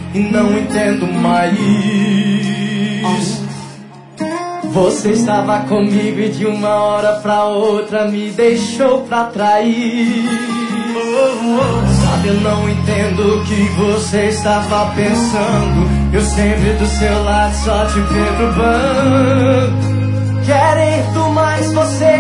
e não entendo mais. Você estava comigo e de uma hora pra outra me deixou pra trair. Sabe, eu não entendo o que você estava pensando. Eu sempre do seu lado só te perturbando. Querendo mais você.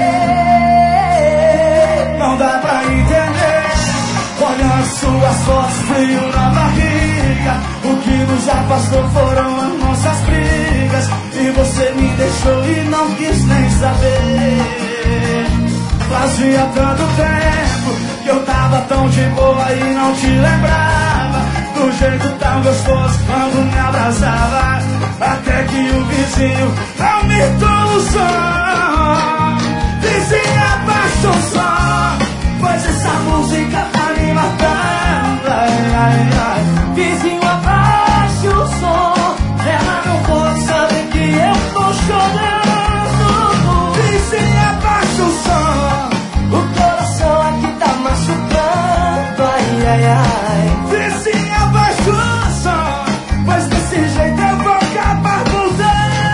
Não dá pra entender. Olhando suas fotos, frio na barriga. O que nos afastou foram as nossas brigas. E você me deixou e não quis nem saber. Fazia tanto tempo que eu tava tão de boa e não te lembrava. Do jeito tão gostoso quando me abraçava. Até que o vizinho aumentou o som. Vizinho, abaixa o som, pois essa música tá me matando. Ai, ai, ai. Vizinho, abaixa o som, ela não pode saber que eu tô chorando. Vizinho, abaixa o som, o coração aqui tá machucando. Ai, ai, ai. Vizinho, abaixa o som, pois desse jeito eu vou acabar voltando.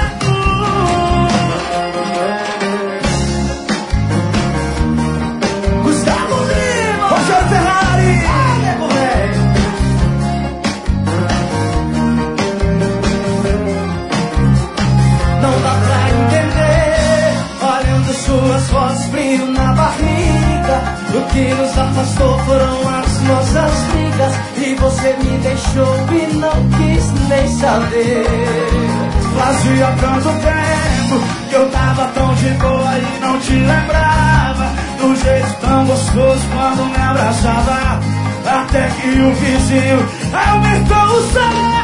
Gustavo Lima, Rogério Ferrari. Não dá pra entender, olhando suas fotos, frio na barriga. O que nos afastou foram as nossas brigas. E você me deixou e não quis nem saber. Fazia tanto tempo que eu tava tão de boa e não te lembrava. Do jeito tão gostoso quando me abraçava. Até que o vizinho aumentou o som.